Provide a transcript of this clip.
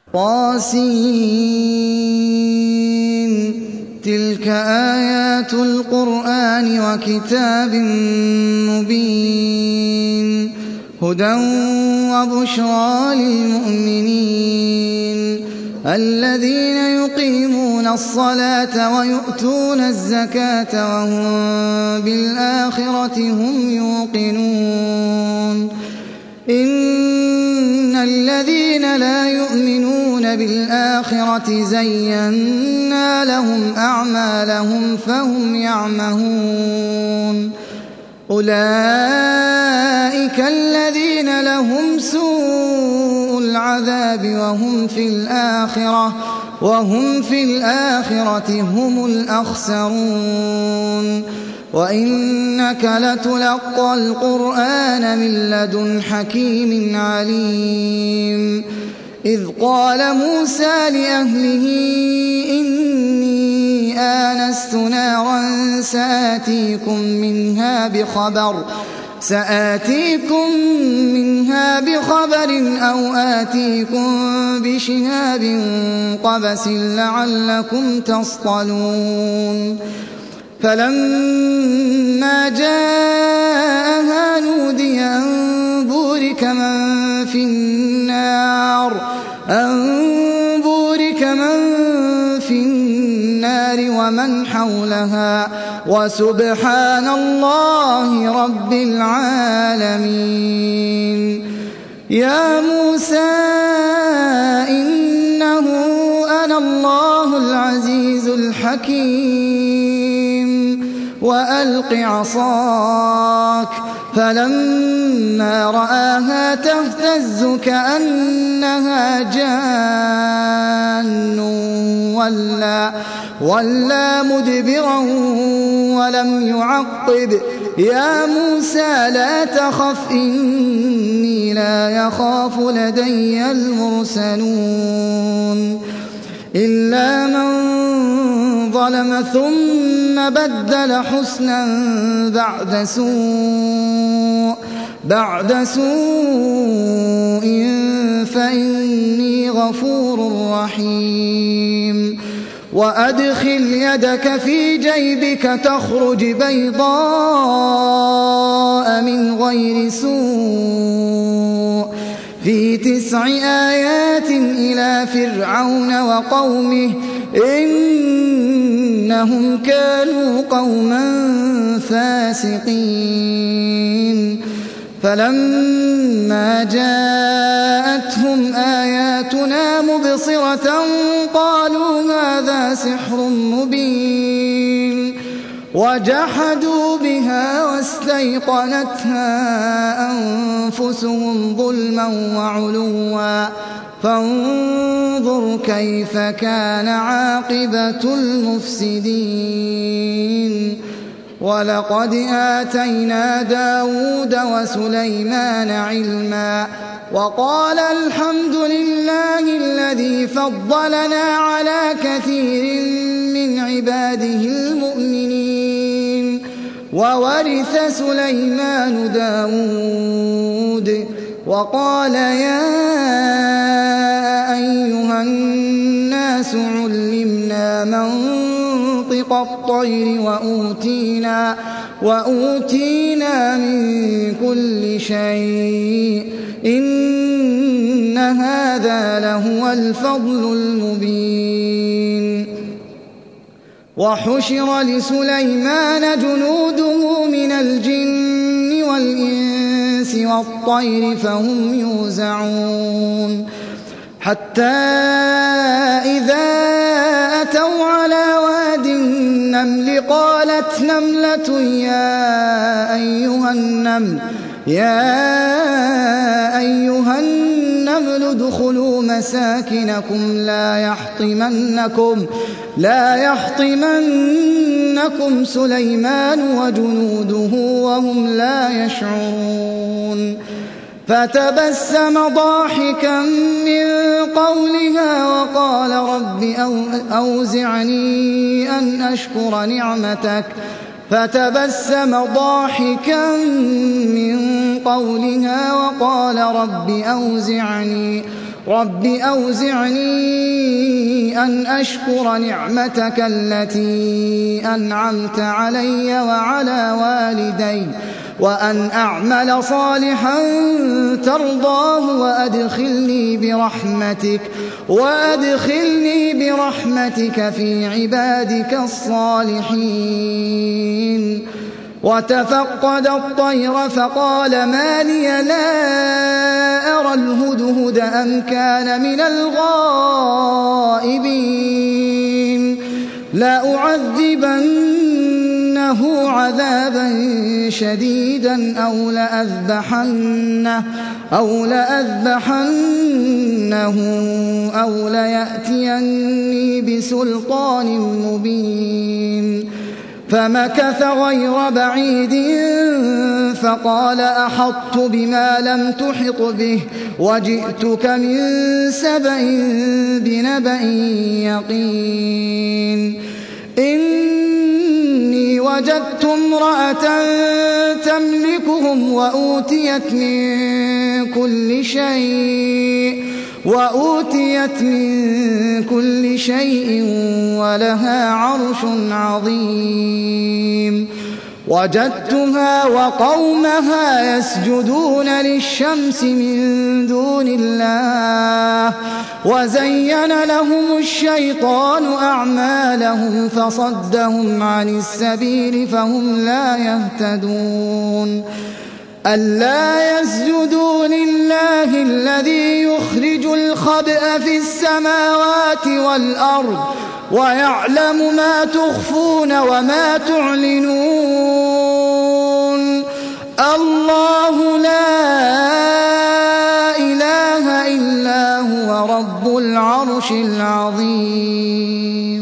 طس. تلك آيات القرآن وكتاب مبين هدى وبشرى للمؤمنين الذين يقيمون الصلاة ويؤتون الزكاة وهم بالآخرة هم يوقنون إن الذين لا يؤمنون بالآخرة زينا لهم أعمالهم فهم يعمهون أولئك الذين لهم سوء العذاب وهم في الآخرة هم الأخسرون وإنك لتلقى القرآن من لدن حكيم عليم إذ قال موسى لأهله إني آنست نارا سآتيكم منها بخبر أو آتيكم بشهاب قبس لعلكم تصطلون فلما جاءها نودي أن بورك من في النار ومن حولها وسبحان الله رب العالمين يا موسى إنه أنا الله العزيز الحكيم وألق عصاك فلما رآها تهتز كأنها جان ولا مدبرا ولم يعقب يا موسى لا تخف إني لا يخاف لدي المرسلون إلا من ظلم ثم بدل حسنا بعد سوء فإني غفور رحيم وأدخل يدك في جيبك تخرج بيضاء من غير سوء في 9 آيات إلى فرعون وقومه إنهم كانوا قوما فاسقين فلما جاءتهم آياتنا مبصرة قالوا هذا سحر مبين وجحدوا بها واستيقنتها أنفسهم ظلما وعلوا فانظر كيف كان عاقبة المفسدين ولقد آتينا داود وسليمان علما وقال الحمد لله الذي فضلنا على كثير من عباده المؤمنين وورث سليمان داود وقال يا أيها الناس علمنا منطق الطير وأوتينا من كل شيء إن هذا لهو الفضل المبين وحشر لسليمان جنوده من الجن والإنس والطير فهم يوزعون حتى إذا أتوا على واد النمل قالت نملة يا أيها النمل ادخلوا مساكنكم لا يحطمنكم سليمان وجنوده وهم لا يشعرون فتبسم ضاحكا من قولها وقال رب أوزعني أن أشكر نعمتك فتبسم ضاحكا من قولها وقال رب رب أوزعني أن أشكر نعمتك التي أنعمت علي وعلى والدي وأن أعمل صالحا ترضاه وأدخلني برحمتك في عبادك الصالحين. وتفقد الطير فقال ما لي لا أرى الهدهد أم كان من الغائبين لأعذبنه عذابا شديدا أو لأذبحنه أو ليأتيني بسلطان مبين. فمكث غير بعيد فقال أحطت بما لم تحط به وجئتك من سبأ بنبأ يقين. إني وجدت امرأة تملكهم وأوتيت من كل شيء ولها عرش عظيم. وجدتها وقومها يسجدون للشمس من دون الله وزين لهم الشيطان أعمالهم فصدهم عن السبيل فهم لا يهتدون. ألا يسجدوا لله الذي يخرج الخبأ في السماوات والأرض ويعلم ما تخفون وما تعلنون. الله لا إله إلا هو رب العرش العظيم.